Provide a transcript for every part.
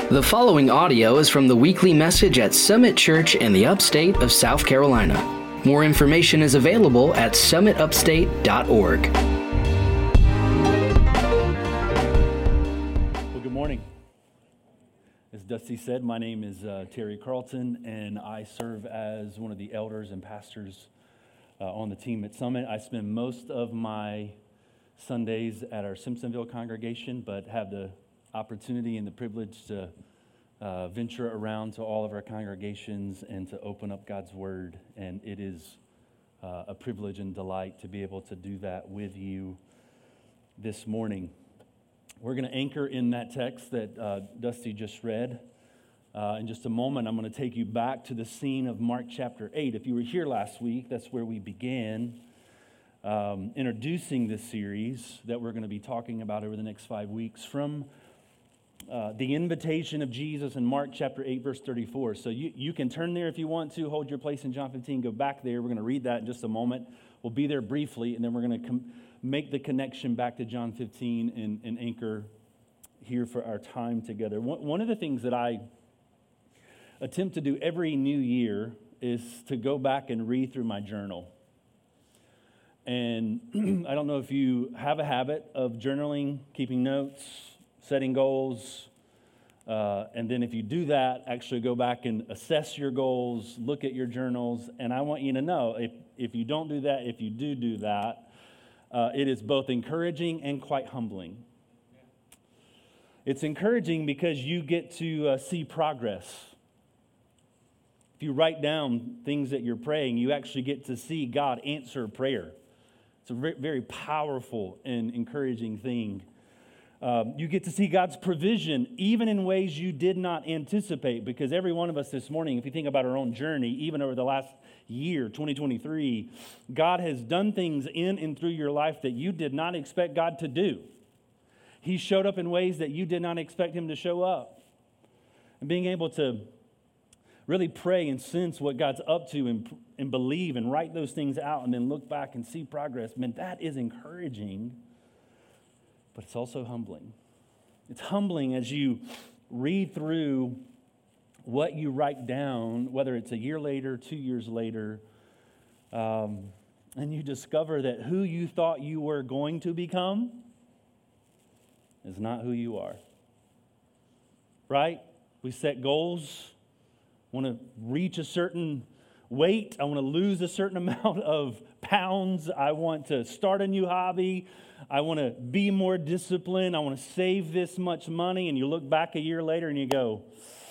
The following audio is from the weekly message at Summit Church in the upstate of South Carolina. More information is available at summitupstate.org. Well, good morning. As Dusty said, my name is Terry Carlton, and I serve as one of the elders and pastors on the team at Summit. I spend most of my Sundays at our Simpsonville congregation, but have the opportunity and the privilege to venture around to all of our congregations and to open up God's Word. And it is a privilege and delight to be able to do that with you this morning. We're going to anchor in that text that Dusty just read. In just a moment, I'm going to take you back to the scene of Mark chapter 8. If you were here last week, that's where we began introducing this series that we're going to be talking about over the next 5 weeks from the invitation of Jesus in Mark chapter 8, verse 34. So you can turn there if you want to, hold your place in John 15, go back there. We're going to read that in just a moment. We'll be there briefly, and then we're going to make the connection back to John 15 and anchor here for our time together. One of the things that I attempt to do every new year is to go back and read through my journal. And I don't know if you have a habit of journaling, keeping notes, setting goals, and then if you do that, actually go back and assess your goals, look at your journals, and I want you to know, if you don't do that, if you do that, it is both encouraging and quite humbling. It's encouraging because you get to see progress. If you write down things that you're praying, you actually get to see God answer prayer. It's a very powerful and encouraging thing. You get to see God's provision even in ways you did not anticipate, because every one of us this morning, if you think about our own journey, even over the last year, 2023, God has done things in and through your life that you did not expect God to do. He showed up in ways that you did not expect Him to show up. And being able to really pray and sense what God's up to and believe and write those things out and then look back and see progress, man, that is encouraging. But it's also humbling. It's humbling as you read through what you write down, whether it's a year later, 2 years later, and you discover that who you thought you were going to become is not who you are. Right? We set goals. I want to reach a certain weight. I want to lose a certain amount of pounds. I want to start a new hobby. I want to be more disciplined. I want to save this much money. And you look back a year later and you go,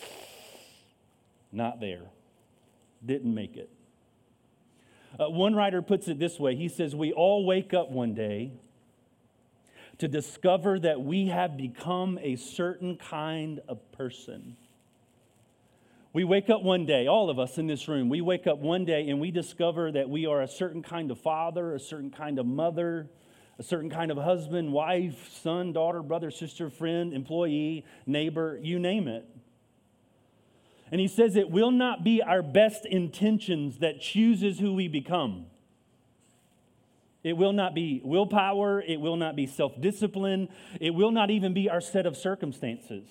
not there. Didn't make it. One writer puts it this way. He says, we all wake up one day to discover that we have become a certain kind of person. We wake up one day, all of us in this room, we wake up one day and we discover that we are a certain kind of father, a certain kind of mother, a certain kind of husband, wife, son, daughter, brother, sister, friend, employee, neighbor, you name it. And he says it will not be our best intentions that chooses who we become. It will not be willpower. It will not be self-discipline. It will not even be our set of circumstances.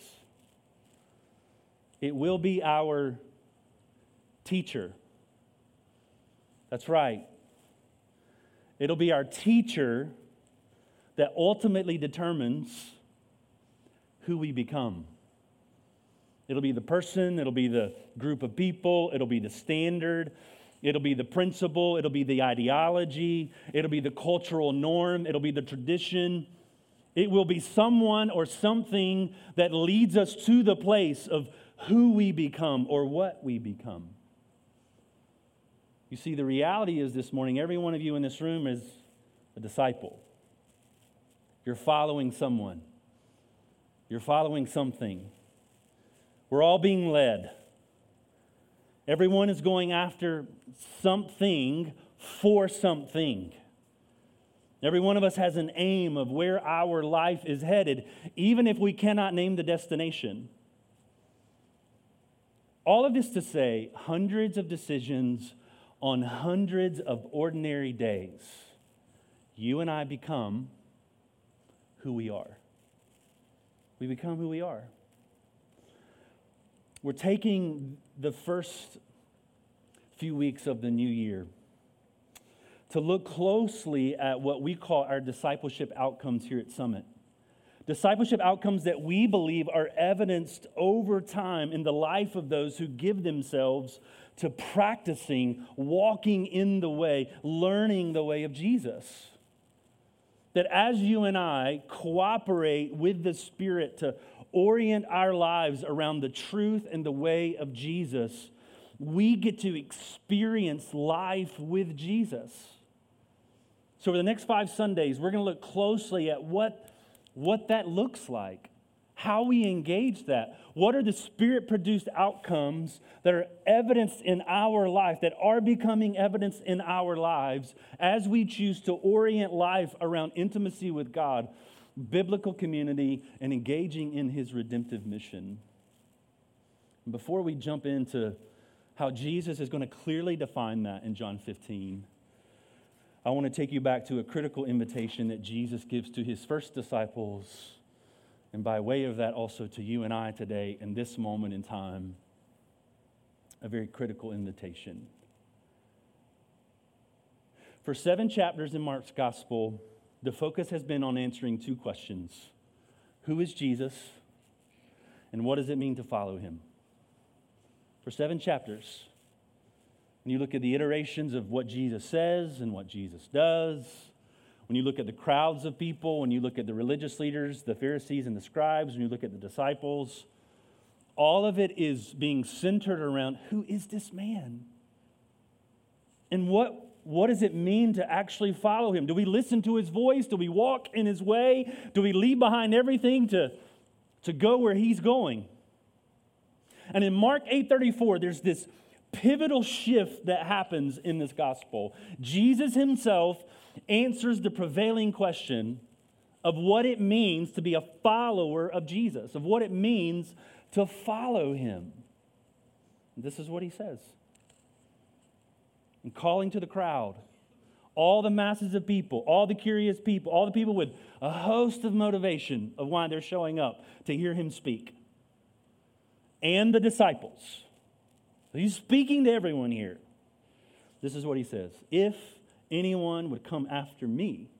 It will be our teacher. That's right. It'll be our teacher that ultimately determines who we become. It'll be the person, it'll be the group of people, it'll be the standard, it'll be the principle, it'll be the ideology, it'll be the cultural norm, it'll be the tradition. It will be someone or something that leads us to the place of who we become or what we become. You see, the reality is this morning, every one of you in this room is a disciple. You're following someone. You're following something. We're all being led. Everyone is going after something for something. Every one of us has an aim of where our life is headed, even if we cannot name the destination. All of this to say, hundreds of decisions on hundreds of ordinary days, you and I become who we are. We become who we are. we're taking the first few weeks of the new year to look closely at what we call our discipleship outcomes here at Summit. Discipleship outcomes that we believe are evidenced over time in the life of those who give themselves to practicing, walking in the way, learning the way of Jesus. That as you and I cooperate with the Spirit to orient our lives around the truth and the way of Jesus, we get to experience life with Jesus. So for the next 5 Sundays, we're going to look closely at what that looks like, how we engage that. What are the Spirit-produced outcomes that are evidenced in our life, that are becoming evidence in our lives as we choose to orient life around intimacy with God, biblical community, and engaging in His redemptive mission. Before we jump into how Jesus is going to clearly define that in John 15, I want to take you back to a critical invitation that Jesus gives to His first disciples, and by way of that also to you and I today in this moment in time, a very critical invitation. For 7 chapters in Mark's gospel, the focus has been on answering 2 questions. Who is Jesus, and what does it mean to follow Him? For 7 chapters. When you look at the iterations of what Jesus says and what Jesus does, when you look at the crowds of people, when you look at the religious leaders, the Pharisees and the scribes, when you look at the disciples, all of it is being centered around who is this man? And what does it mean to actually follow Him? Do we listen to His voice? Do we walk in His way? Do we leave behind everything to go where He's going? And in Mark 8:34, there's this pivotal shift that happens in this gospel. Jesus Himself answers the prevailing question of what it means to be a follower of Jesus, of what it means to follow Him. And this is what He says. And calling to the crowd, all the masses of people, all the curious people, all the people with a host of motivation of why they're showing up to hear Him speak, and the disciples. He's speaking to everyone here. This is what He says. If anyone would come after me,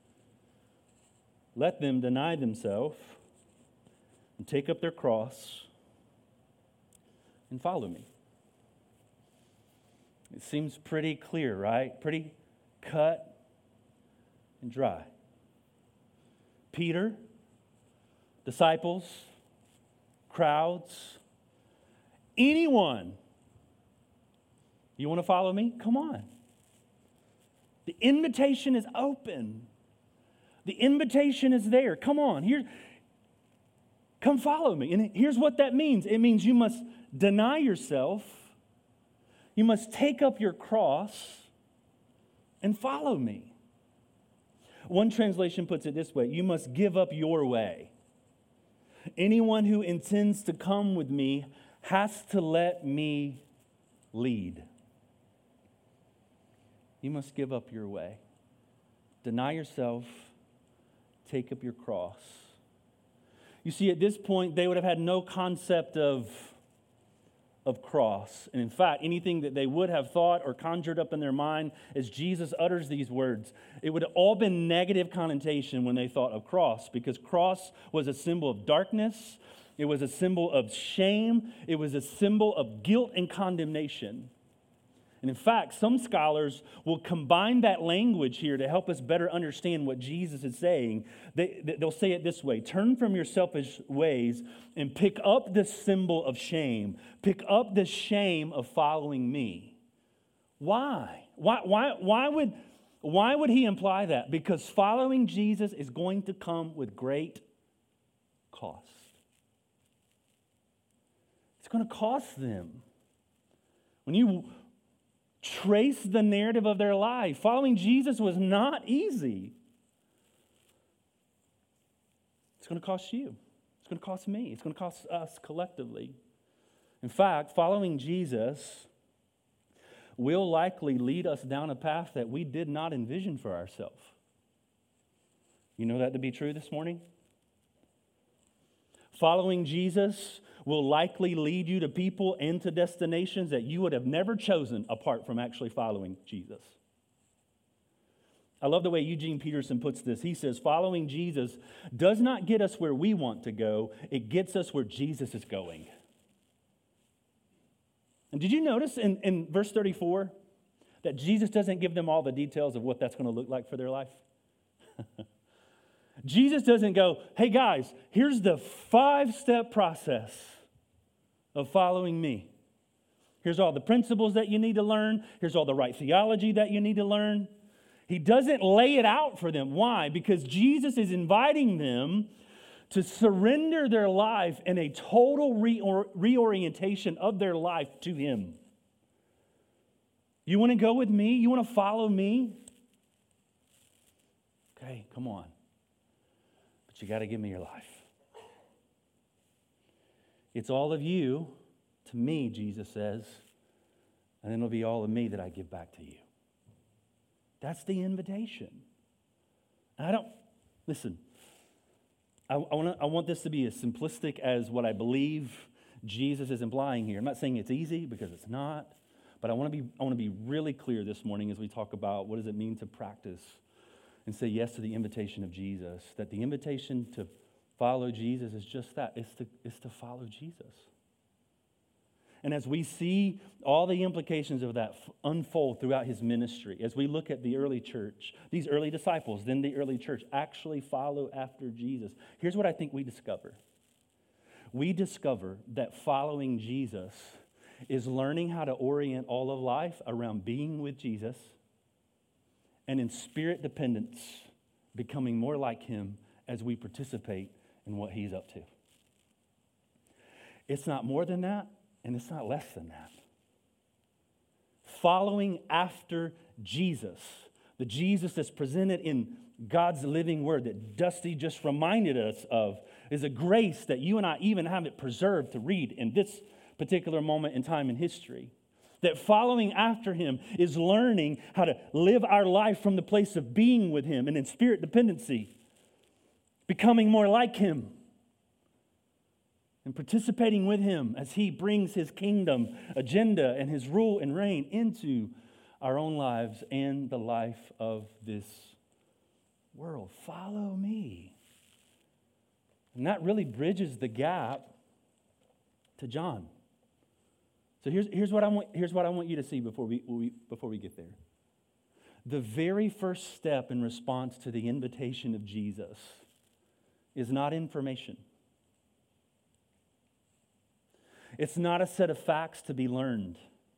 let them deny themselves and take up their cross and follow me. It seems pretty clear, right? Pretty cut and dry. Peter, disciples, crowds, anyone. You want to follow me? Come on. The invitation is open. The invitation is there. Come on. Come follow me. And here's what that means. It means you must deny yourself. You must take up your cross and follow me. One translation puts it this way: you must give up your way. Anyone who intends to come with me has to let me lead. You must give up your way. Deny yourself. Take up your cross. You see, at this point, they would have had no concept of cross. And in fact, anything that they would have thought or conjured up in their mind as Jesus utters these words, it would have all been negative connotation when they thought of cross, because cross was a symbol of darkness. It was a symbol of shame. It was a symbol of guilt and condemnation. And in fact, some scholars will combine that language here to help us better understand what Jesus is saying. They'll say it this way: turn from your selfish ways and pick up the symbol of shame. Pick up the shame of following me. Why? Why would he imply that? Because following Jesus is going to come with great cost. It's going to cost them. When you trace the narrative of their life, following Jesus was not easy. It's going to cost you. It's going to cost me. It's going to cost us collectively. In fact, following Jesus will likely lead us down a path that we did not envision for ourselves. You know that to be true this morning? Following Jesus will likely lead you to people and to destinations that you would have never chosen apart from actually following Jesus. I love the way Eugene Peterson puts this. He says, following Jesus does not get us where we want to go. It gets us where Jesus is going. And did you notice in verse 34 that Jesus doesn't give them all the details of what that's going to look like for their life? Jesus doesn't go, hey guys, here's the 5-step process of following me. Here's all the principles that you need to learn. Here's all the right theology that you need to learn. He doesn't lay it out for them. Why? Because Jesus is inviting them to surrender their life in a total reorientation of their life to Him. You want to go with me? You want to follow me? Okay, come on. But you got to give me your life. It's all of you to me, Jesus says, and then it'll be all of me that I give back to you. That's the invitation. And listen, I want this to be as simplistic as what I believe Jesus is implying here. I'm not saying it's easy, because it's not, but I want to be really clear this morning as we talk about what does it mean to practice and say yes to the invitation of Jesus, that the invitation to follow Jesus is just that. It's to follow Jesus. And as we see all the implications of that unfold throughout his ministry, as we look at the early church, these early disciples, then the early church actually follow after Jesus, here's what I think we discover. We discover that following Jesus is learning how to orient all of life around being with Jesus and in spirit dependence, becoming more like him as we participate in what he's up to. It's not more than that, and it's not less than that. Following after Jesus, the Jesus that's presented in God's living word that Dusty just reminded us of, is a grace that you and I even have it preserved to read in this particular moment in time in history. That following after him is learning how to live our life from the place of being with him and in spirit dependency, becoming more like him, and participating with him as he brings his kingdom agenda and his rule and reign into our own lives and the life of this world. Follow me. And that really bridges the gap to John. So here's what I want you to see before we get there. The very first step in response to the invitation of Jesus is not information. It's not a set of facts to be learned.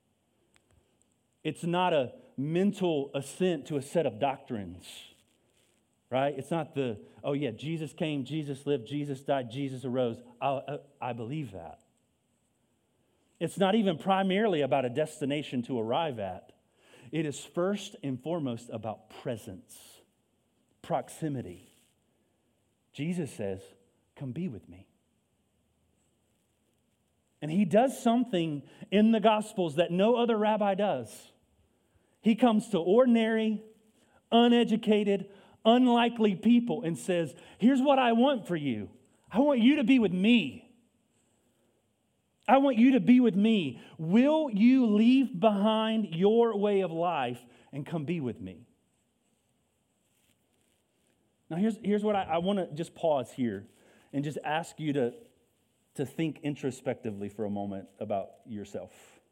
It's not a mental assent to a set of doctrines, right? It's not Jesus came, Jesus lived, Jesus died, Jesus arose. I believe that. It's not even primarily about a destination to arrive at. It is first and foremost about presence, proximity. Jesus says, come be with me. And he does something in the Gospels that no other rabbi does. He comes to ordinary, uneducated, unlikely people and says, here's what I want for you. I want you to be with me. I want you to be with me. Will you leave behind your way of life and come be with me? Now here's what I want to just pause here and just ask you to think introspectively for a moment about yourself.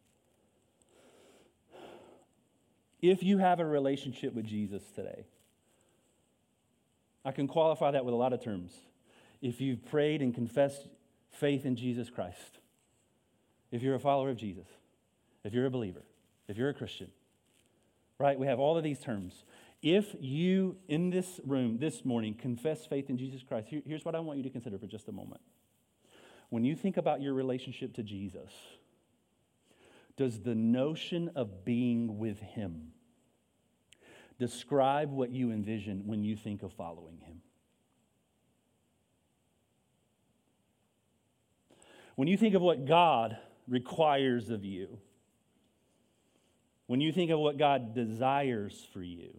If you have a relationship with Jesus today, I can qualify that with a lot of terms. If you've prayed and confessed faith in Jesus Christ, if you're a follower of Jesus, if you're a believer, if you're a Christian, right? We have all of these terms. If you, in this room this morning, confess faith in Jesus Christ, here's what I want you to consider for just a moment. When you think about your relationship to Jesus, does the notion of being with him describe what you envision when you think of following him? When you think of what God requires of you, when you think of what God desires for you,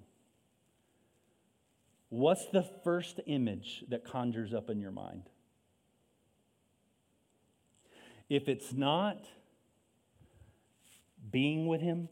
what's the first image that conjures up in your mind? If it's not being with him,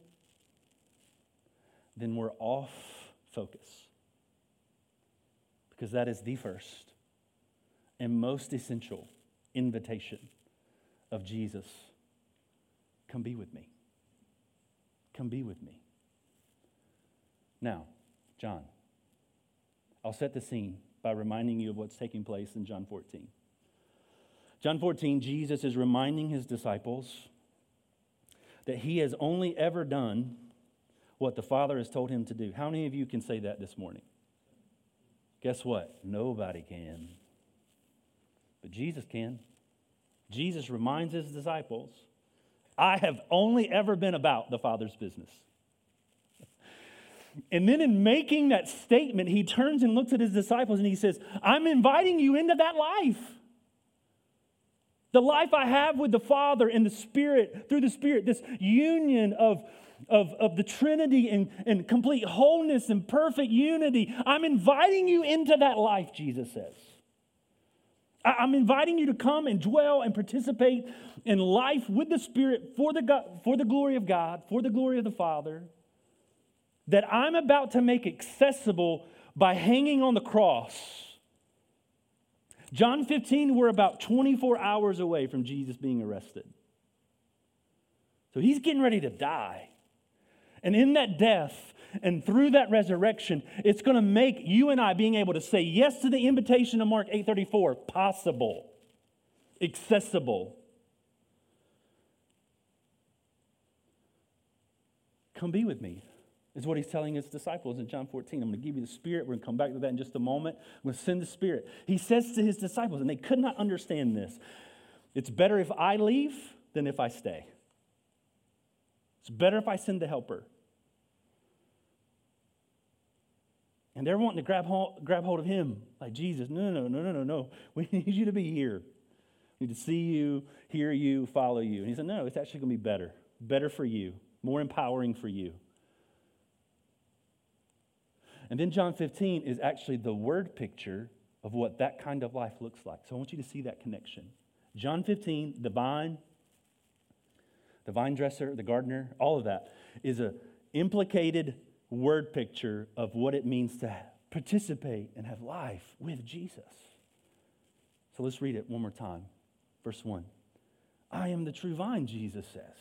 then we're off focus. Because that is the first and most essential invitation of Jesus. Come be with me. Come be with me. Now, John, I'll set the scene by reminding you of what's taking place in John 14. John 14, Jesus is reminding his disciples that he has only ever done what the Father has told him to do. How many of you can say that this morning? Guess what? Nobody can. But Jesus can. Jesus reminds his disciples, I have only ever been about the Father's business. And then in making that statement, he turns and looks at his disciples and he says, I'm inviting you into that life. The life I have with the Father and the Spirit, through the Spirit, this union of the Trinity and complete wholeness and perfect unity. I'm inviting you into that life, Jesus says. I'm inviting you to come and dwell and participate in life with the Spirit for the glory of God, for the glory of the Father, that I'm about to make accessible by hanging on the cross. John 15, we're about 24 hours away from Jesus being arrested. So he's getting ready to die. And in that death and through that resurrection, it's going to make you and I being able to say yes to the invitation of Mark 8:34 possible, accessible. Come be with me, is what he's telling his disciples in John 14. I'm going to give you the Spirit. We're going to come back to that in just a moment. I'm going to send the Spirit. He says to his disciples, and they could not understand this, it's better if I leave than if I stay. It's better if I send the helper. And they're wanting to grab hold of him, like Jesus. No. We need you to be here. We need to see you, hear you, follow you. And he said, no, it's actually going to be better. Better for you. More empowering for you. And then John 15 is actually the word picture of what that kind of life looks like. So I want you to see that connection. John 15, the vine dresser, the gardener, all of that is an implicated word picture of what it means to participate and have life with Jesus. So let's read it one more time. Verse 1. I am the true vine, Jesus says.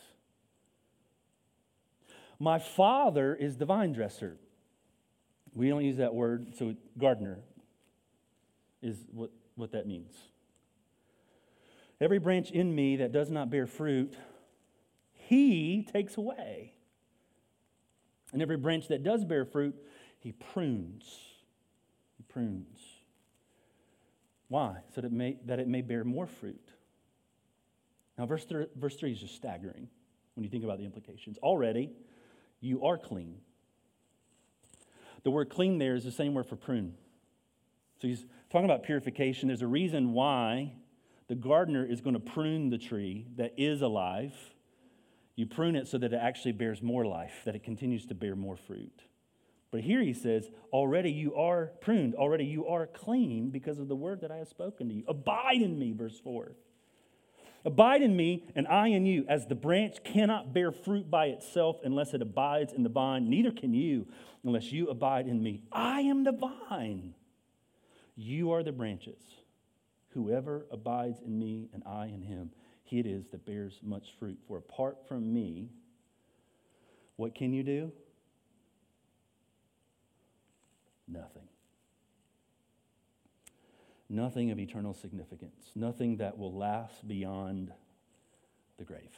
My Father is the vine dresser. We don't use that word, so gardener is what that means. Every branch in me that does not bear fruit, he takes away. And every branch that does bear fruit, he prunes. He prunes. Why? So that it may bear more fruit. Now, verse 3 is just staggering when you think about the implications. Already, you are clean. The word clean there is the same word for prune. So he's talking about purification. There's a reason why the gardener is going to prune the tree that is alive. You prune it so that it actually bears more life, that it continues to bear more fruit. But here he says, already you are pruned, already you are clean because of the word that I have spoken to you. Abide in me, verse 4. Abide in me, and I in you. As the branch cannot bear fruit by itself unless it abides in the vine, neither can you unless you abide in me. I am the vine. You are the branches. Whoever abides in me and I in him, he it is that bears much fruit. For apart from me, what can you do? Nothing. Nothing of eternal significance. Nothing that will last beyond the grave.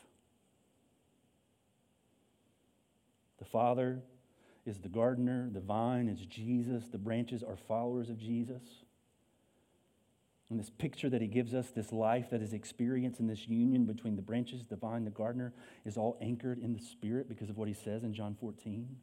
The Father is the gardener. The vine is Jesus. The branches are followers of Jesus. And this picture that he gives us, this life that is experienced in this union between the branches, the vine, the gardener, is all anchored in the Spirit because of what he says in John 14.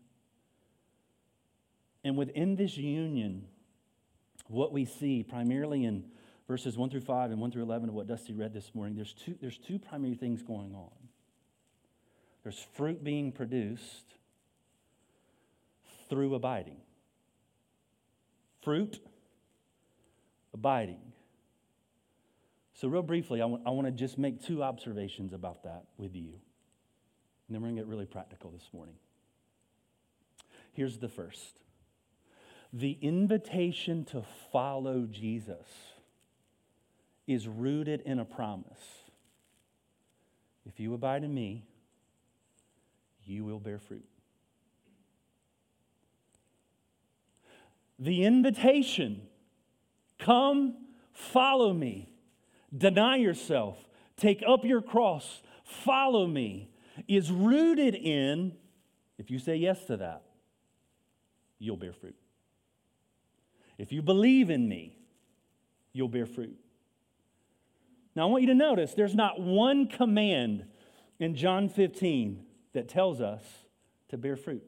And within this union, what we see primarily in verses 1 through 5 and 1 through 11 of what Dusty read this morning, there's two primary things going on. There's fruit being produced through abiding. Fruit, abiding. So real briefly, I want to just make two observations about that with you. And then we're going to get really practical this morning. Here's the first. The invitation to follow Jesus is rooted in a promise. If you abide in me, you will bear fruit. The invitation, come, follow me, deny yourself, take up your cross, follow me, is rooted in, if you say yes to that, you'll bear fruit. If you believe in me, you'll bear fruit. Now, I want you to notice there's not one command in John 15 that tells us to bear fruit.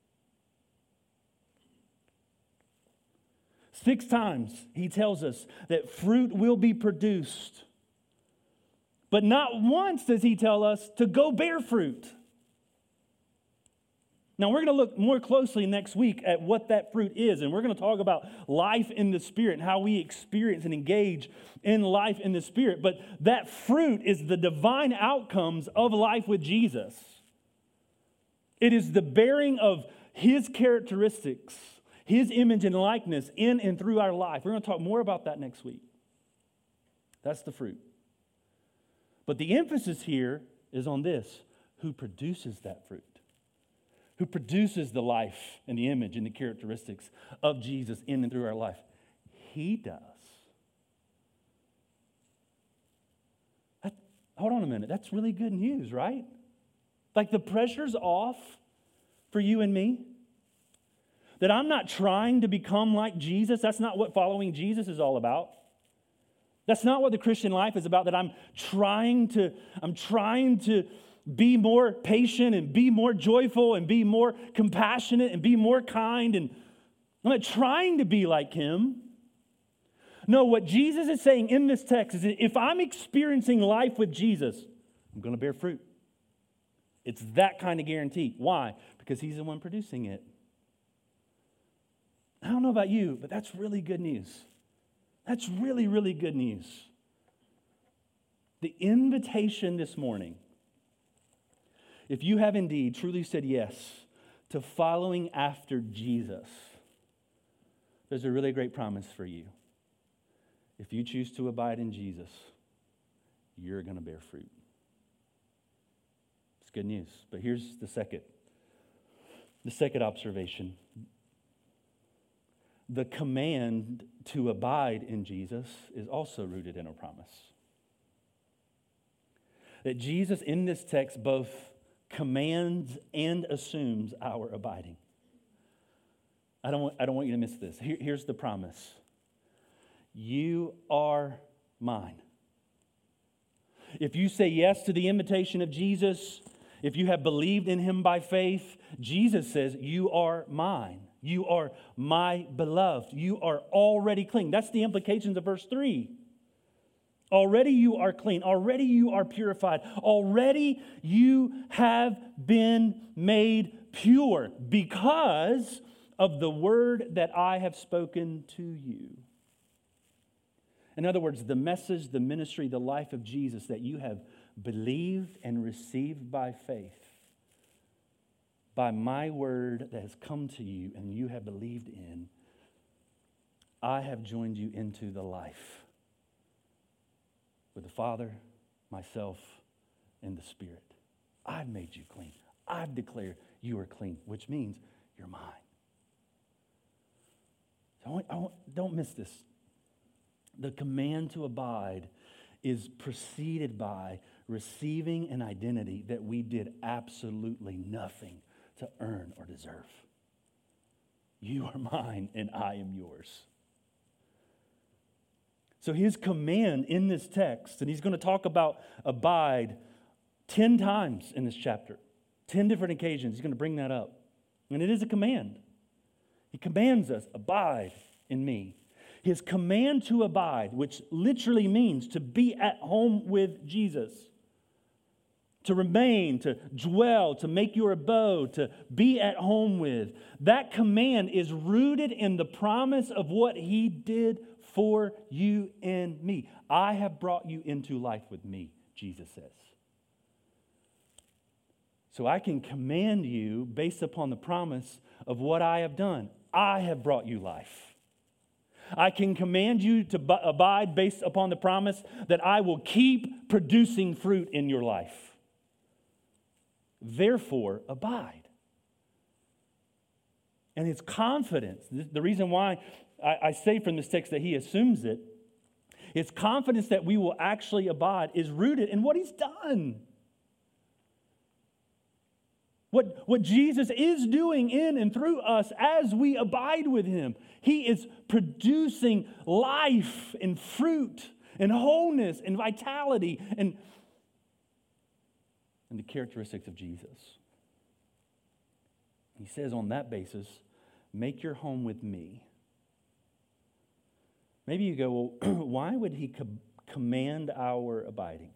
6 times he tells us that fruit will be produced. But not once does he tell us to go bear fruit. Now, we're going to look more closely next week at what that fruit is, and we're going to talk about life in the Spirit and how we experience and engage in life in the Spirit. But that fruit is the divine outcomes of life with Jesus. It is the bearing of His characteristics, His image and likeness in and through our life. We're going to talk more about that next week. That's the fruit. But the emphasis here is on this: who produces that fruit? Who produces the life and the image and the characteristics of Jesus in and through our life? He does. Hold on a minute. That's really good news, right? Like the pressure's off for you and me. That I'm not trying to become like Jesus. That's not what following Jesus is all about. That's not what the Christian life is about, that I'm trying to be more patient and be more joyful and be more compassionate and be more kind. And I'm not trying to be like Him. No, what Jesus is saying in this text is that if I'm experiencing life with Jesus, I'm going to bear fruit. It's that kind of guarantee. Why? Because He's the one producing it. I don't know about you, but that's really good news. That's really, really good news. The invitation this morning, if you have indeed truly said yes to following after Jesus, there's a really great promise for you. If you choose to abide in Jesus, you're going to bear fruit. It's good news. But here's the second observation. The command to abide in Jesus is also rooted in a promise. That Jesus in this text both commands and assumes our abiding. I don't want you to miss this. Here's the promise. You are mine. If you say yes to the invitation of Jesus, if you have believed in Him by faith, Jesus says, you are mine. You are my beloved. You are already clean. That's the implications of verse 3. Already you are clean. Already you are purified. Already you have been made pure because of the word that I have spoken to you. In other words, the message, the ministry, the life of Jesus that you have believed and received by faith, by my word that has come to you and you have believed in, I have joined you into the life with the Father, myself, and the Spirit. I've made you clean. I've declared you are clean, which means you're mine. So don't miss this. The command to abide is preceded by receiving an identity that we did absolutely nothing to earn or deserve. You are mine and I am yours. So His command in this text, and He's going to talk about abide 10 times in this chapter, 10 different occasions. He's going to bring that up. And it is a command. He commands us, abide in me. His command to abide, which literally means to be at home with Jesus, to remain, to dwell, to make your abode, to be at home with. That command is rooted in the promise of what He did for you and me. I have brought you into life with me, Jesus says. So I can command you based upon the promise of what I have done. I have brought you life. I can command you to abide based upon the promise that I will keep producing fruit in your life. Therefore, abide. And it's confidence. The reason why I say from this text that he assumes it, it's confidence that we will actually abide is rooted in what he's done. What Jesus is doing in and through us as we abide with him. He is producing life and fruit and wholeness and vitality and the characteristics of Jesus. He says on that basis, make your home with me. Maybe you go, well, why would he command our abiding?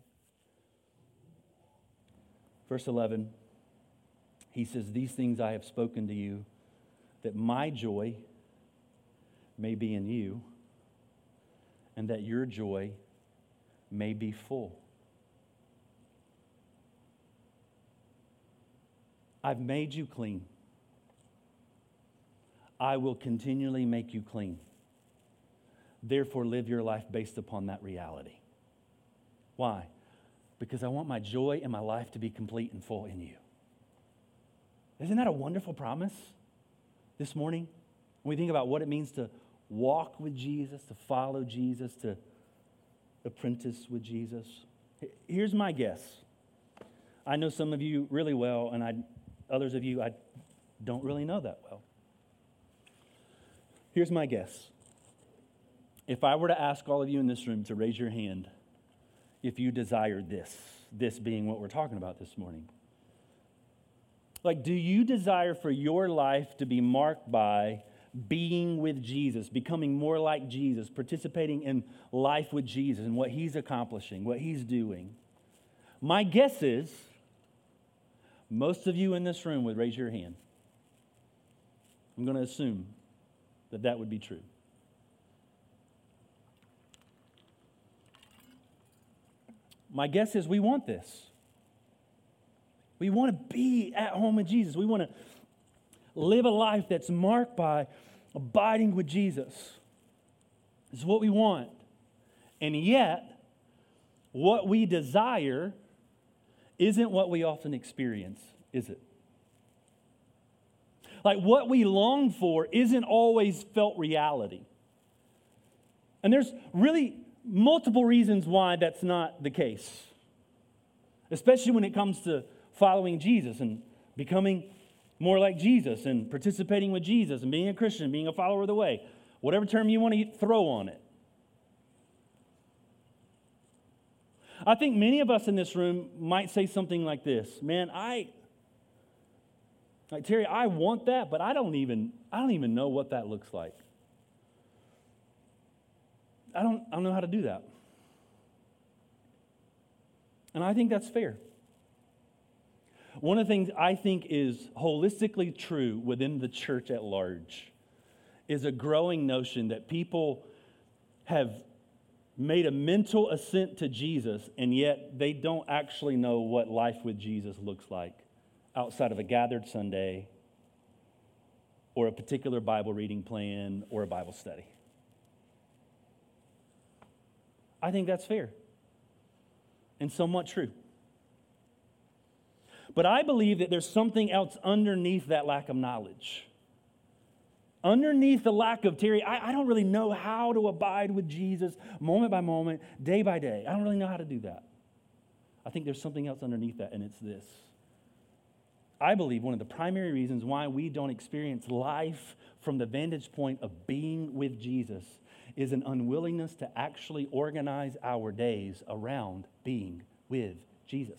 Verse 11, he says, these things I have spoken to you, that my joy may be in you, and that your joy may be full. I've made you clean. I will continually make you clean. Therefore, live your life based upon that reality. Why? Because I want my joy and my life to be complete and full in you. Isn't that a wonderful promise this morning? When we think about what it means to walk with Jesus, to follow Jesus, to apprentice with Jesus. Here's my guess. I know some of you really well, and others of you I don't really know that well. Here's my guess. If I were to ask all of you in this room to raise your hand if you desire this being what we're talking about this morning. Like, do you desire for your life to be marked by being with Jesus, becoming more like Jesus, participating in life with Jesus and what he's accomplishing, what he's doing? My guess is most of you in this room would raise your hand. I'm going to assume that would be true. My guess is we want this. We want to be at home with Jesus. We want to live a life that's marked by abiding with Jesus. This is what we want. And yet, what we desire isn't what we often experience, is it? Like, what we long for isn't always felt reality. And there's really multiple reasons why that's not the case, especially when it comes to following Jesus and becoming more like Jesus and participating with Jesus and being a Christian, being a follower of the way, whatever term you want to throw on it. I think many of us in this room might say something like this: man, Terry, I want that, but I don't even know what that looks like. I don't know how to do that. And I think that's fair. One of the things I think is holistically true within the church at large is a growing notion that people have made a mental assent to Jesus, and yet they don't actually know what life with Jesus looks like outside of a gathered Sunday or a particular Bible reading plan or a Bible study. I think that's fair and somewhat true. But I believe that there's something else underneath that lack of knowledge. Underneath the lack of, Terry, I don't really know how to abide with Jesus moment by moment, day by day. I don't really know how to do that. I think there's something else underneath that, and it's this. I believe one of the primary reasons why we don't experience life from the vantage point of being with Jesus is an unwillingness to actually organize our days around being with Jesus.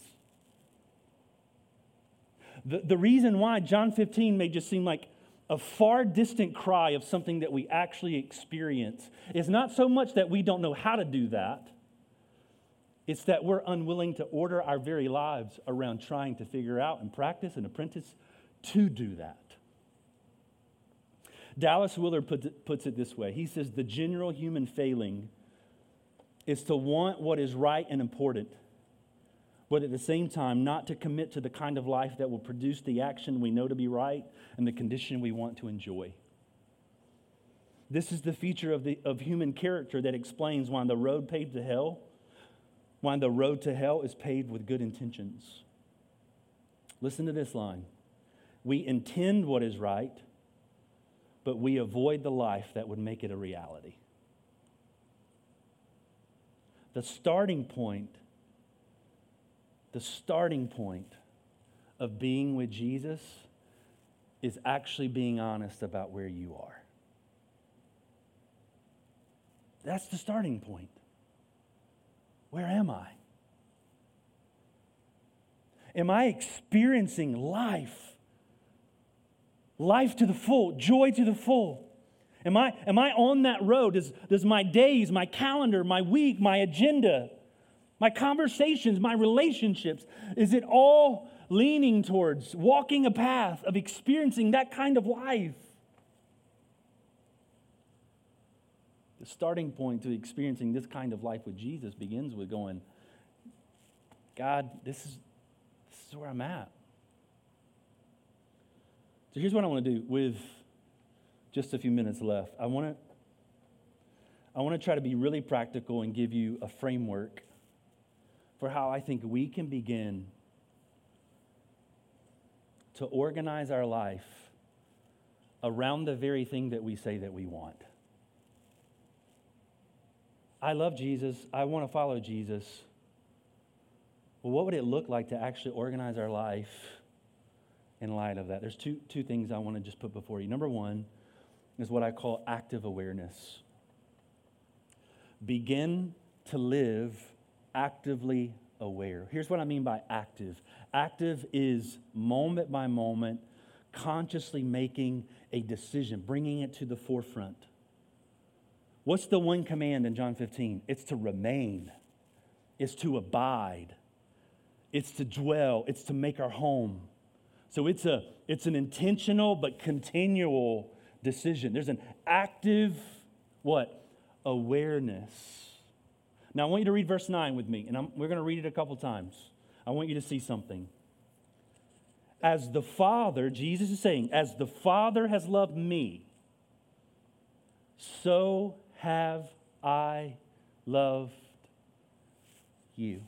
The reason why John 15 may just seem like a far distant cry of something that we actually experience is not so much that we don't know how to do that. It's that we're unwilling to order our very lives around trying to figure out and practice and apprentice to do that. Dallas Willard puts it this way. He says, the general human failing is to want what is right and important, but at the same time not to commit to the kind of life that will produce the action we know to be right and the condition we want to enjoy. This is the feature of human character that explains why the road to hell is paved with good intentions. Listen to this line. We intend what is right, but we avoid the life that would make it a reality. The starting point of being with Jesus is actually being honest about where you are. That's the starting point. Where am I? Am I experiencing life? Life to the full, joy to the full. Am I on that road? Does my days, my calendar, my week, my agenda, my conversations, my relationships, is it all leaning towards walking a path of experiencing that kind of life? The starting point to experiencing this kind of life with Jesus begins with going, God, this is where I'm at. So here's what I want to do with just a few minutes left. I want to try to be really practical and give you a framework for how I think we can begin to organize our life around the very thing that we say that we want. I love Jesus. I want to follow Jesus. Well, what would it look like to actually organize our life in light of that? There's two things I want to just put before you. Number one is what I call active awareness. Begin to live actively aware. Here's what I mean by active. Active is moment by moment, consciously making a decision, bringing it to the forefront. What's the one command in John 15? It's to remain. It's to abide. It's to dwell. It's to make our home. So it's an intentional but continual decision. There's an active, awareness. Now I want you to read verse 9 with me, and we're going to read it a couple times. I want you to see something. As the Father, Jesus is saying, as the Father has loved me, so have I loved you.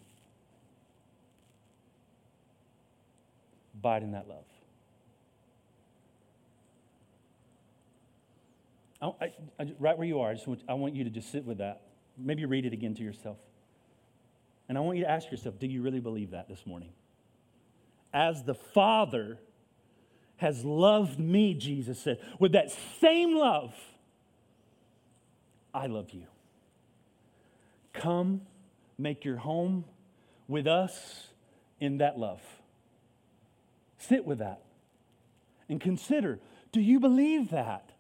Abide in that love. Right where you are, I want you to just sit with that. Maybe read it again to yourself. And I want you to ask yourself, do you really believe that this morning? As the Father has loved me, Jesus said, with that same love, I love you. Come, make your home with us in that love. Sit with that and consider, do you believe that?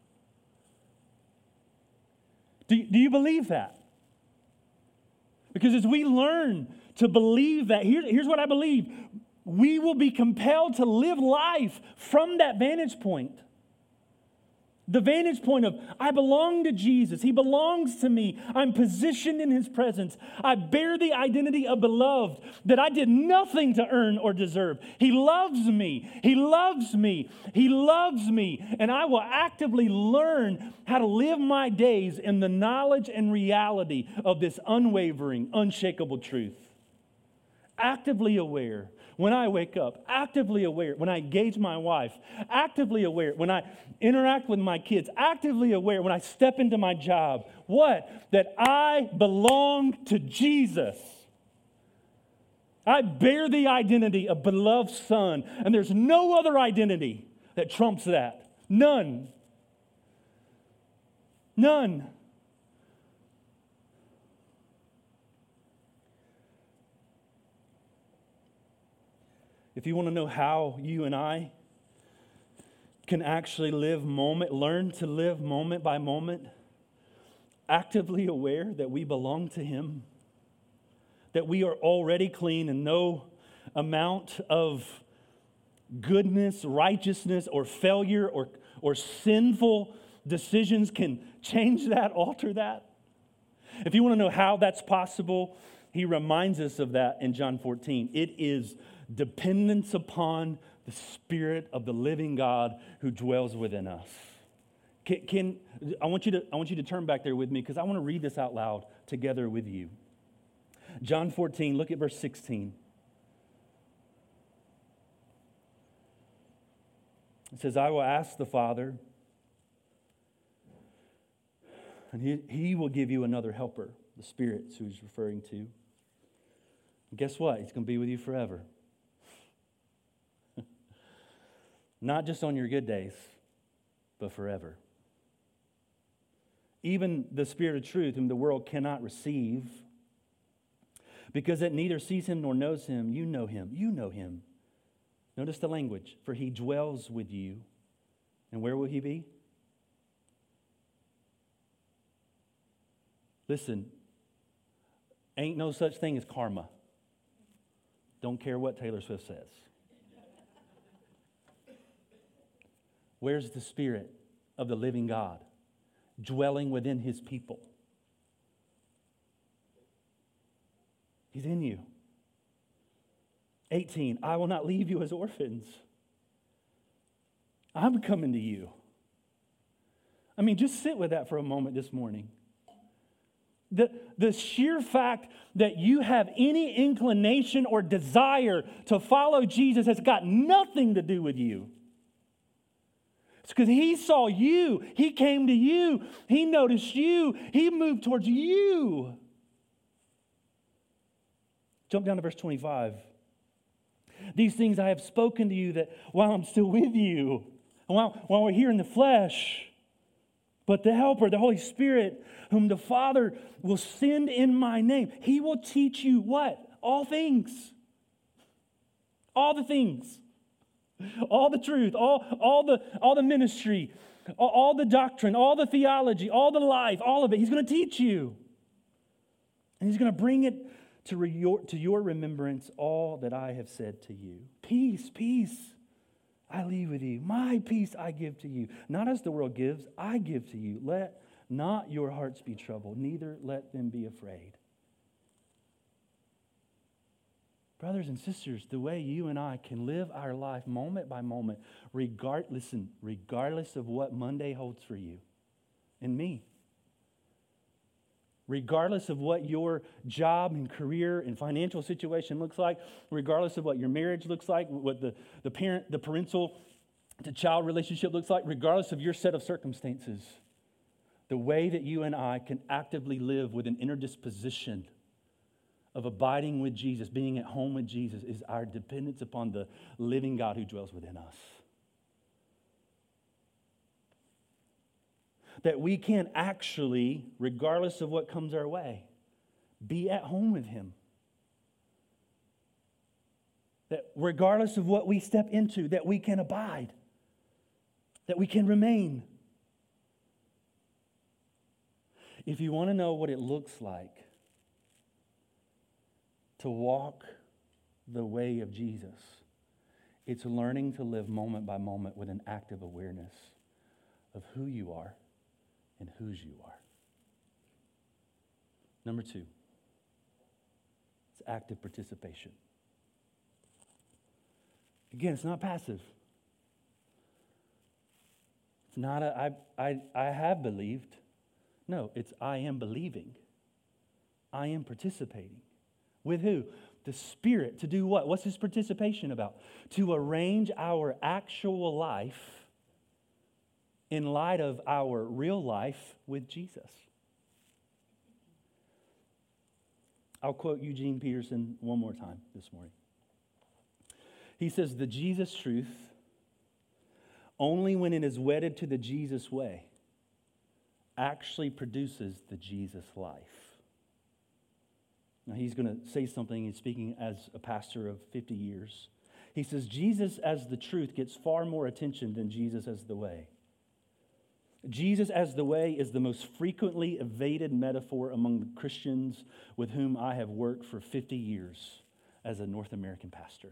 Do you believe that? Because as we learn to believe that, here's what I believe. We will be compelled to live life from that vantage point. The vantage point of, I belong to Jesus. He belongs to me. I'm positioned in His presence. I bear the identity of beloved that I did nothing to earn or deserve. He loves me. He loves me. He loves me. And I will actively learn how to live my days in the knowledge and reality of this unwavering, unshakable truth. Actively aware. When I wake up, actively aware. When I engage my wife, actively aware. When I interact with my kids, actively aware. When I step into my job, what? That I belong to Jesus. I bear the identity of beloved son, and there's no other identity that trumps that. None. None. If you want to know how you and I can actually learn to live moment by moment, actively aware that we belong to Him, that we are already clean and no amount of goodness, righteousness, or failure or sinful decisions can change that, alter that? If you want to know how that's possible, he reminds us of that in John 14. It is dependence upon the Spirit of the living God who dwells within us. I want you to turn back there with me because I want to read this out loud together with you. John 14, look at verse 16. It says, I will ask the Father, and he will give you another helper, the Spirit who he's referring to. And guess what? He's going to be with you forever. Not just on your good days, but forever. Even the Spirit of truth, whom the world cannot receive, because it neither sees him nor knows him. You know him. You know him. Notice the language. For he dwells with you. And where will he be? Listen, ain't no such thing as karma. Don't care what Taylor Swift says. Where's the Spirit of the living God dwelling within his people? He's in you. 18, I will not leave you as orphans. I'm coming to you. I mean, just sit with that for a moment this morning. The sheer fact that you have any inclination or desire to follow Jesus has got nothing to do with you. It's because he saw you. He came to you. He noticed you. He moved towards you. Jump down to verse 25. These things I have spoken to you that while I'm still with you, while we're here in the flesh, but the Helper, the Holy Spirit, whom the Father will send in my name, he will teach you what? All things. All the things. All the truth, all the ministry, all the doctrine, all the theology, all the life, all of it. He's going to teach you. And he's going to bring it to your remembrance all that I have said to you. Peace, peace, I leave with you. My peace I give to you. Not as the world gives, I give to you. Let not your hearts be troubled, neither let them be afraid. Brothers and sisters, the way you and I can live our life moment by moment, regardless of what Monday holds for you and me. Regardless of what your job and career and financial situation looks like, regardless of what your marriage looks like, what the parental to child relationship looks like, regardless of your set of circumstances, the way that you and I can actively live with an inner disposition of abiding with Jesus, being at home with Jesus, is our dependence upon the living God who dwells within us. That we can actually, regardless of what comes our way, be at home with him. That regardless of what we step into, that we can abide, that we can remain. If you want to know what it looks like to walk the way of Jesus, it's learning to live moment by moment with an active awareness of who you are and whose you are. Number 2, it's active participation. Again, it's not passive. It's not I have believed. No, it's I am believing. I am participating. With who? The Spirit. To do what? What's his participation about? To arrange our actual life in light of our real life with Jesus. I'll quote Eugene Peterson one more time this morning. He says, the Jesus truth, only when it is wedded to the Jesus way, actually produces the Jesus life. Now he's going to say something, he's speaking as a pastor of 50 years. He says, Jesus as the truth gets far more attention than Jesus as the way. Jesus as the way is the most frequently evaded metaphor among the Christians with whom I have worked for 50 years as a North American pastor.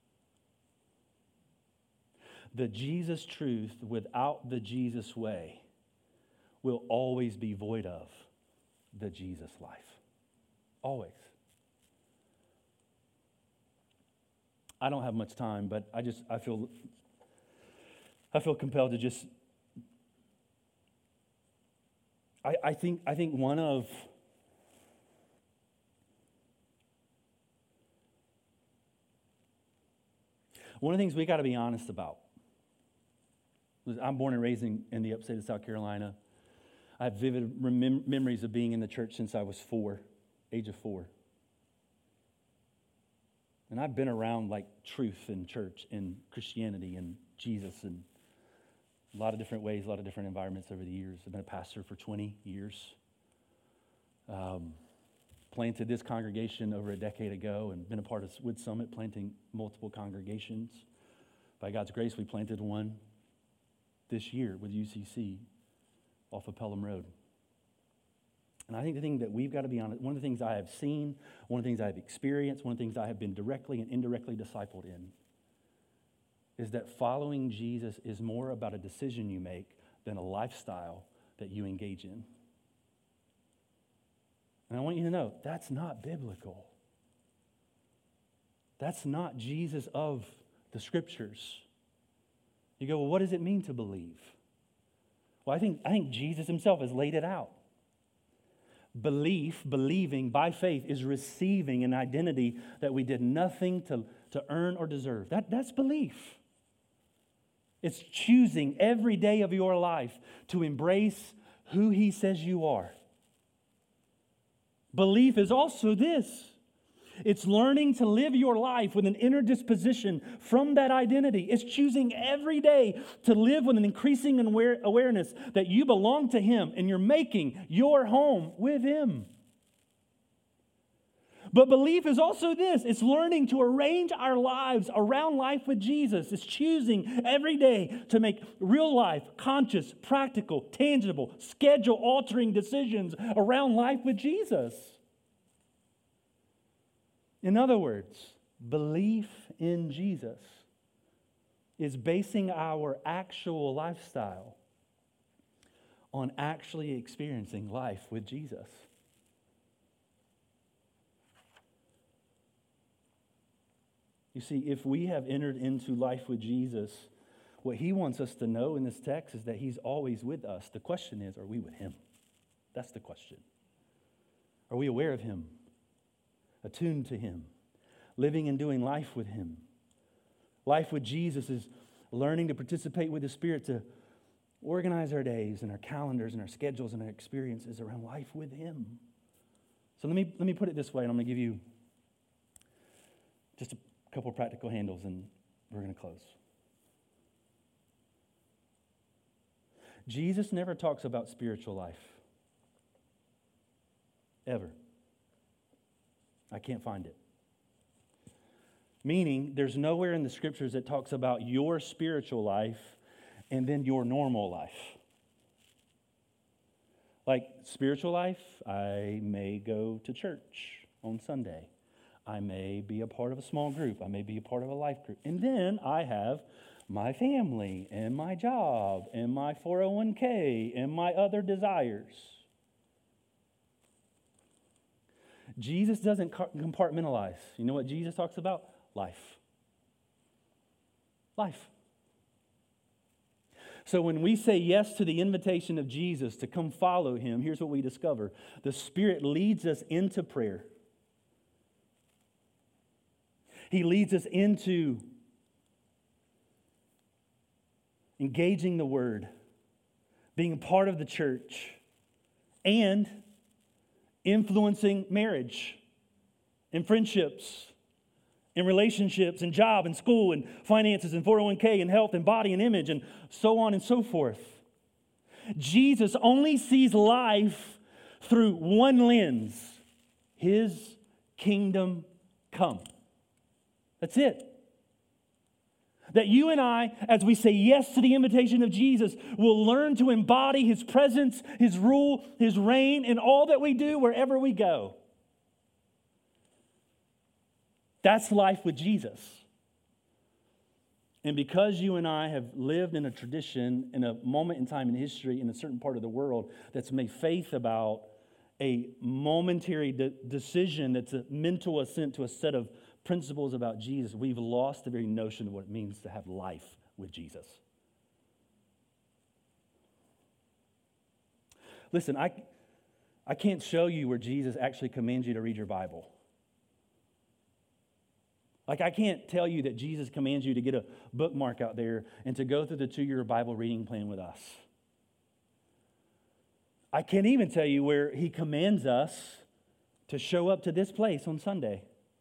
The Jesus truth without the Jesus way will always be void of the Jesus life. Always. I don't have much time, but I feel compelled to just I think one of the things we got to be honest about. I'm born and raised in the upstate of South Carolina. I have vivid memories of being in the church since I was age of 4. And I've been around like truth in church and Christianity and Jesus in a lot of different ways, a lot of different environments over the years. I've been a pastor for 20 years. Planted this congregation over a decade ago and been a part of Wood Summit, planting multiple congregations. By God's grace, we planted one this year with UCC off of Pelham Road. And I think the thing that we've got to be honest, one of the things I have seen, one of the things I have experienced, one of the things I have been directly and indirectly discipled in, is that following Jesus is more about a decision you make than a lifestyle that you engage in. And I want you to know, that's not biblical. That's not Jesus of the Scriptures. You go, well, what does it mean to believe? Well, I think Jesus himself has laid it out. Believing by faith is receiving an identity that we did nothing to earn or deserve. That's belief. It's choosing every day of your life to embrace who he says you are. Belief is also this. It's learning to live your life with an inner disposition from that identity. It's choosing every day to live with an increasing awareness that you belong to him and you're making your home with him. But belief is also this. It's learning to arrange our lives around life with Jesus. It's choosing every day to make real life, conscious, practical, tangible, schedule-altering decisions around life with Jesus. In other words, belief in Jesus is basing our actual lifestyle on actually experiencing life with Jesus. You see, if we have entered into life with Jesus, what he wants us to know in this text is that he's always with us. The question is, are we with him? That's the question. Are we aware of him? Attuned to him, living and doing life with him. Life with Jesus is learning to participate with the Spirit to organize our days and our calendars and our schedules and our experiences around life with him. So let me put it this way, and I'm going to give you just a couple of practical handles, and we're going to close. Jesus never talks about spiritual life. Ever. I can't find it. Meaning, there's nowhere in the Scriptures that talks about your spiritual life and then your normal life. Like spiritual life, I may go to church on Sunday. I may be a part of a small group. I may be a part of a life group. And then I have my family and my job and my 401k and my other desires. Jesus doesn't compartmentalize. You know what Jesus talks about? Life. Life. So when we say yes to the invitation of Jesus to come follow him, here's what we discover. The Spirit leads us into prayer. He leads us into engaging the Word, being a part of the church, and influencing marriage and friendships and relationships and job and school and finances and 401k and health and body and image and so on and so forth. Jesus only sees life through one lens: his kingdom come. That's it. That you and I, as we say yes to the invitation of Jesus, will learn to embody his presence, his rule, his reign in all that we do wherever we go. That's life with Jesus. And because you and I have lived in a tradition, in a moment in time in history, in a certain part of the world, that's made faith about a momentary decision that's a mental assent to a set of principles about Jesus, we've lost the very notion of what it means to have life with Jesus. Listen, I can't show you where Jesus actually commands you to read your Bible. Like, I can't tell you that Jesus commands you to get a bookmark out there and to go through the 2-year Bible reading plan with us. I can't even tell you where he commands us to show up to this place on Sunday.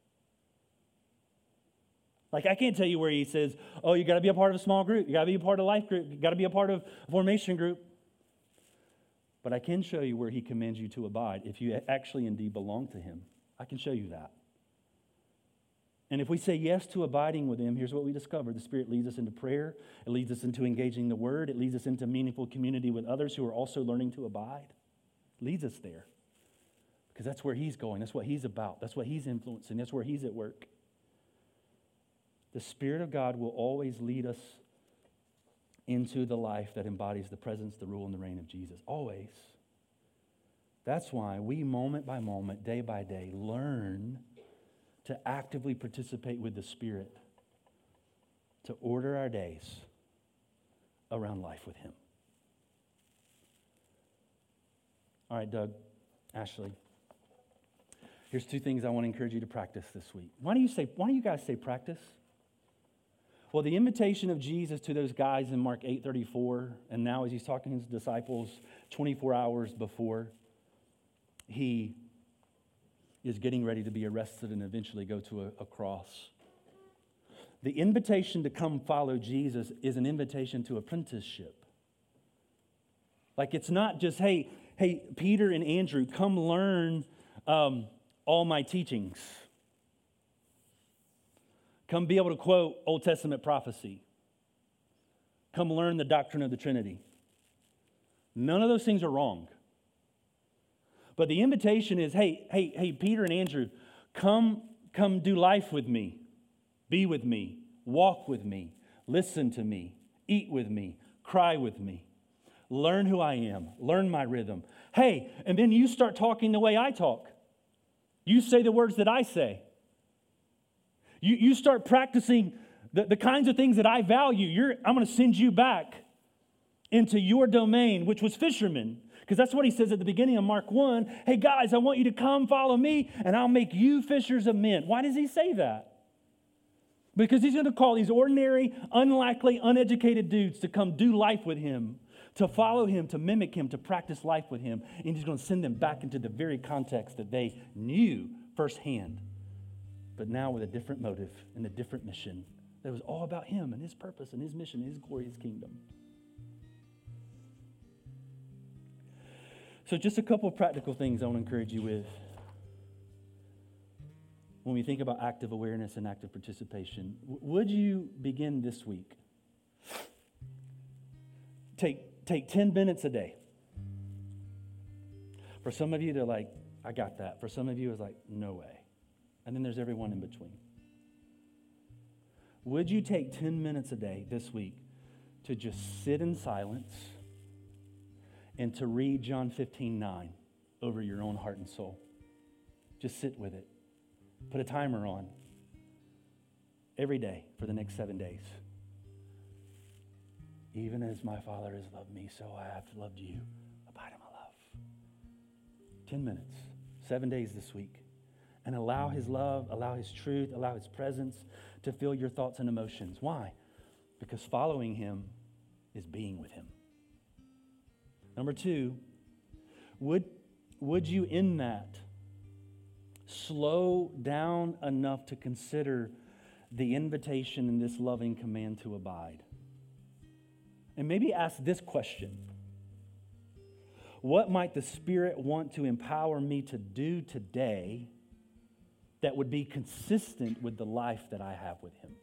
Like, I can't tell you where he says, oh, you got to be a part of a small group. You got to be a part of a life group. You got to be a part of a formation group. But I can show you where he commands you to abide if you actually indeed belong to him. I can show you that. And if we say yes to abiding with him, here's what we discover. The Spirit leads us into prayer. It leads us into engaging the Word. It leads us into meaningful community with others who are also learning to abide. It leads us there. Because that's where he's going. That's what he's about. That's what he's influencing. That's where he's at work. The Spirit of God will always lead us into the life that embodies the presence, the rule, and the reign of Jesus. Always. That's why we, moment by moment, day by day, learn to actively participate with the Spirit, to order our days around life with him. All right, Doug, Ashley, here's 2 things I want to encourage you to practice this week. Why don't you guys say practice? Well, the invitation of Jesus to those guys in Mark 8:34, and now as he's talking to his disciples 24 hours before he is getting ready to be arrested and eventually go to a cross. The invitation to come follow Jesus is an invitation to apprenticeship. Like, it's not just, hey, Peter and Andrew, come learn all my teachings. Come be able to quote Old Testament prophecy. Come learn the doctrine of the Trinity. None of those things are wrong. But the invitation is, hey, Peter and Andrew, come do life with me. Be with me. Walk with me. Listen to me. Eat with me. Cry with me. Learn who I am. Learn my rhythm. Hey, and then you start talking the way I talk. You say the words that I say. You start practicing the kinds of things that I value. I'm going to send you back into your domain, which was fishermen. Because that's what he says at the beginning of Mark 1. Hey, guys, I want you to come follow me, and I'll make you fishers of men. Why does he say that? Because he's going to call these ordinary, unlikely, uneducated dudes to come do life with him, to follow him, to mimic him, to practice life with him. And he's going to send them back into the very context that they knew firsthand, but now with a different motive and a different mission that was all about him and his purpose and his mission and his glory, his kingdom. So just a couple of practical things I want to encourage you with when we think about active awareness and active participation. Would you begin this week? Take 10 minutes a day. For some of you, they're like, I got that. For some of you, it's like, no way. And then there's everyone in between. Would you take 10 minutes a day this week to just sit in silence and to read John 15:9 over your own heart and soul? Just sit with it. Put a timer on every day for the next 7 days. Even as my Father has loved me, so I have loved you. Abide in my love. 10 minutes, 7 days this week. And allow his love, allow his truth, allow his presence to fill your thoughts and emotions. Why? Because following him is being with him. Number 2, would you in that slow down enough to consider the invitation in this loving command to abide? And maybe ask this question. What might the Spirit want to empower me to do today that would be consistent with the life that I have with him?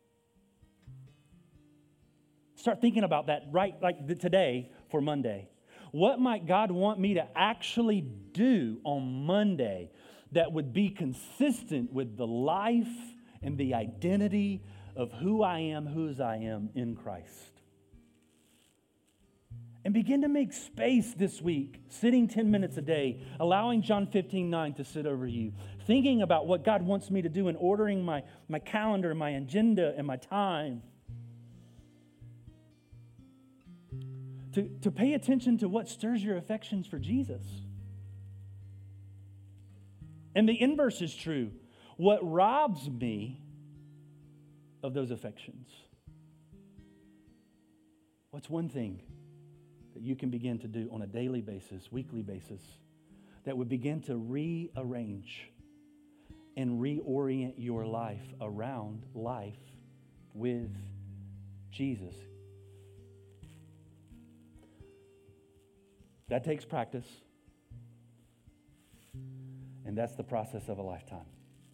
Start thinking about that right today for Monday. What might God want me to actually do on Monday that would be consistent with the life and the identity of who I am, whose I am in Christ. And begin to make space this week, sitting 10 minutes a day, allowing John 15:9 to sit over you, thinking about what God wants me to do and ordering my calendar, my agenda, and my time. To pay attention to what stirs your affections for Jesus. And the inverse is true. What robs me of those affections? What's one thing that you can begin to do on a daily basis, weekly basis, that would begin to rearrange and reorient your life around life with Jesus? That takes practice. And that's the process of a lifetime.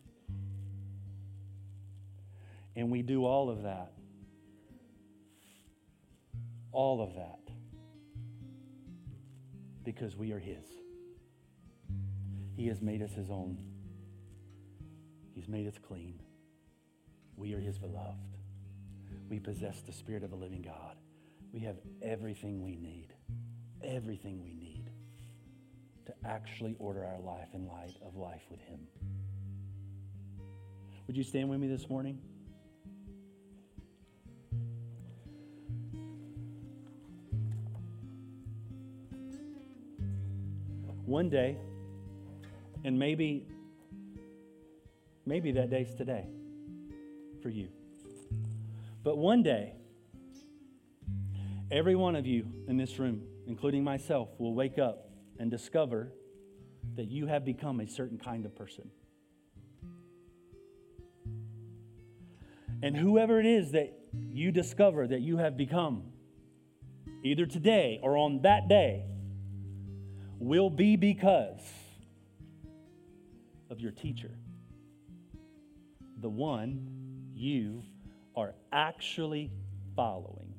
And we do all of that. All of that. Because we are His. He has made us His own. He's made us clean. We are His beloved. We possess the Spirit of the living God. We have everything we need. Everything we need to actually order our life in light of life with Him. Would you stand with me this morning? One day, and maybe that day's today for you. But one day, every one of you in this room, including myself, will wake up and discover that you have become a certain kind of person. And whoever it is that you discover that you have become, either today or on that day, will be because of your teacher, the one you are actually following.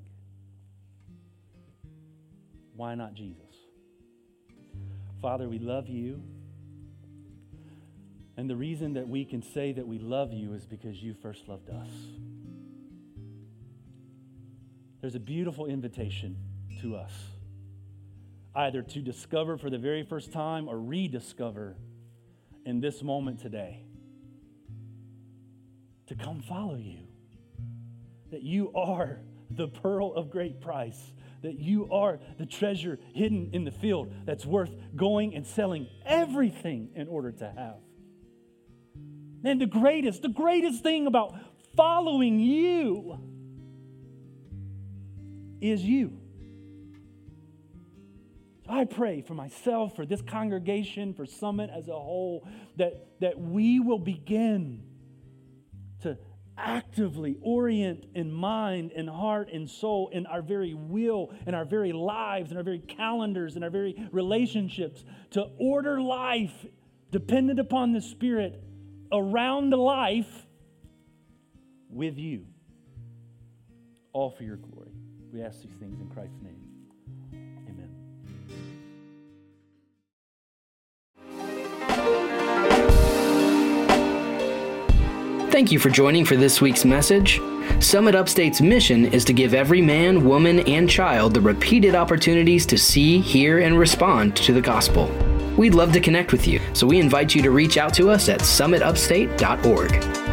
Why not Jesus? Father, we love you. And the reason that we can say that we love you is because you first loved us. There's a beautiful invitation to us, either to discover for the very first time or rediscover in this moment today, to come follow you, that you are the pearl of great price, that you are the treasure hidden in the field that's worth going and selling everything in order to have. And the greatest thing about following you is you. I pray for myself, for this congregation, for Summit as a whole, that we will begin to actively orient in mind and heart and soul, in our very will, in our very lives, in our very calendars, in our very relationships, to order life dependent upon the Spirit around life with you. All for your glory. We ask these things in Christ's name. Amen. Thank you for joining for this week's message. Summit Upstate's mission is to give every man, woman, and child the repeated opportunities to see, hear, and respond to the gospel. We'd love to connect with you, so we invite you to reach out to us at summitupstate.org.